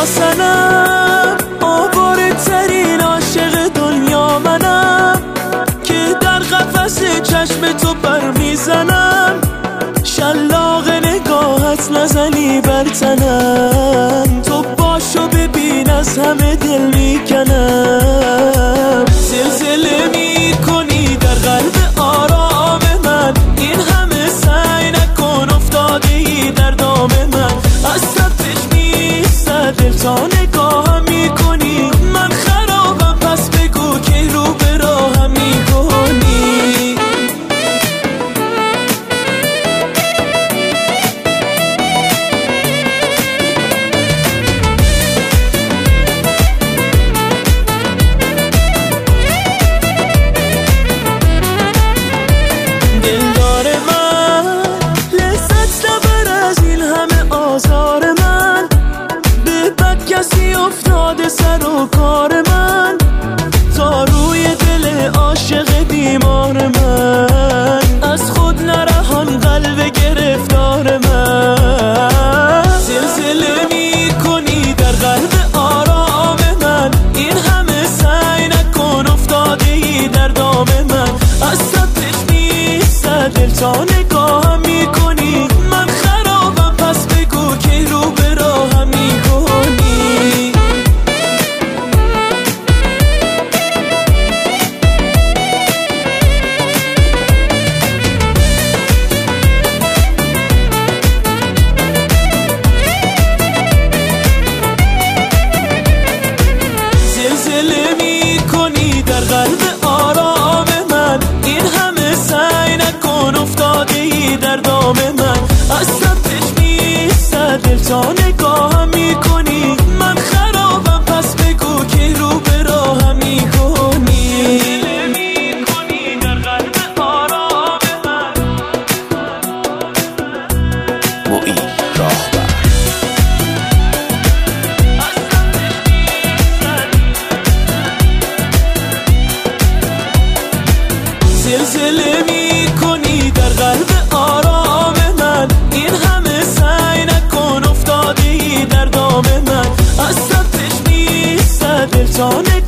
سنم، آواره ترین عاشق دنیا منم، که در قفس چشم تو پر میزنم، شلاق نگاهت نزنی بر تنم، تو باشو ببین از همه دل میکنم. زلزله میکنی در قلب آرام من، این همه سعی نکن افتادی در دام من، از صفش میستد دل تا نگاهم میکنی، من خرابم پس بگو که رو به راهم میکنی. کسی افتاده سر و کار من، تا روی دل عاشق بیمار من، از خود نرهان قلب گرفتار من. زلزله میکنی در قلب آرام من، این همه سعی نکن افتادی در دام من، از صفش میستد دل تا نگاهم میکنی، من خرابم پس بگو که رو به راهم میکنی. زلزله میکنی در قلب آرام من، این همه سعی نکن افتادی در دام من، از صفش میستد دل تا نگاهم میکنی، من خرابم پس بگو که رو به راهم میکنی. زلزله میکنی در قلب آرام من. موئی راهبر. زلزله میکنی در قلب آرام من، این همه سعی نکن افتادی در دام من، از صفش میستد دل تا